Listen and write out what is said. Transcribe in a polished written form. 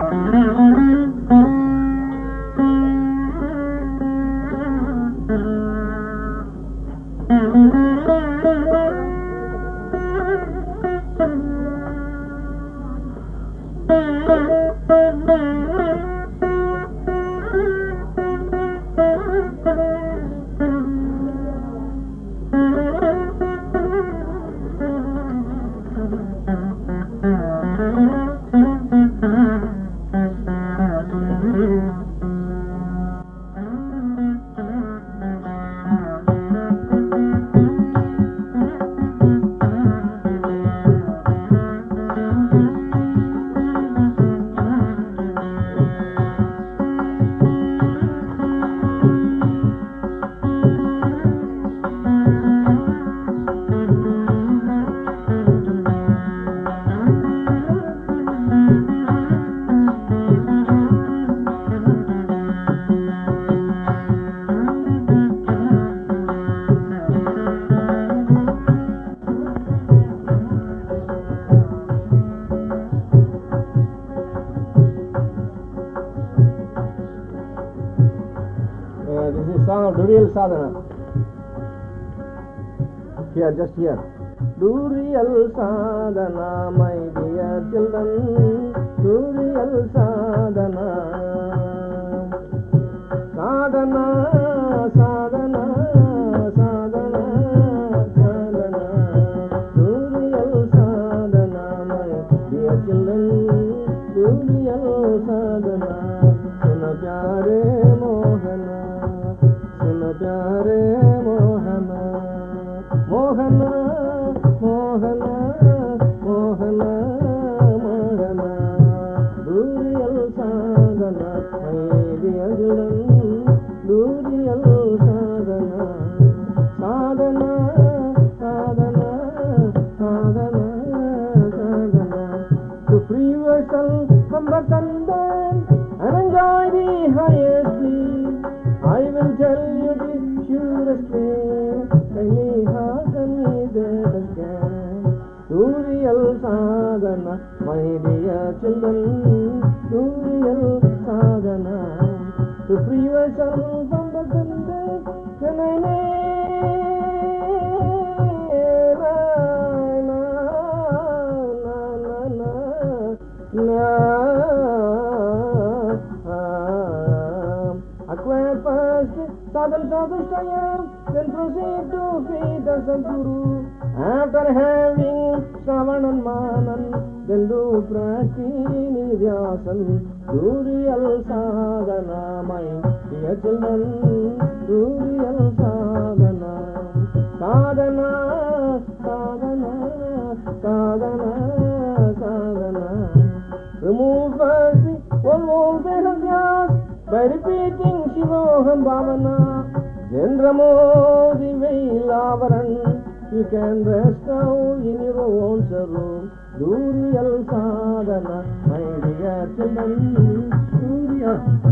This is song of Duriyal Sadhana. Here, just here. Duriyal Sadhana, my dear children. Duriyal Sadhana. Sadhana, sadhana, sadhana, sadhana. Duriyal Sadhana, my dear children. Duriyal Sadhana. Suna pyare mohana. Pyare Mohana, Mohana, Mohana, Mohana, Mohana, Duriyal Sadhana, my dear children, Duriyal Sadhana, Sadhana, Sadhana, Sadhana, Sadhana, to free yourself from the content and enjoy the highest bliss. I will tell you the surest way, kindly hearken me that can. Duriyal Sadhana, my dear children, Duriyal Sadhana, to free yourself from the content, can I acquire first sadhan sadhushtayam, then proceed to feed the Sadguru. After having Shravan and Manan, then do Prastinidhyasan. Duriyal Sadhana, my dear children, Duriyal Sadhana. Sadhana, sadhana, sadhana, sadhana. Remove first the old Vedasya by repeating Shivoham Bhavana. Then remove the veil avaran. You can rest now in your own room. Duriyal Sadhana, my dear children, Duriyal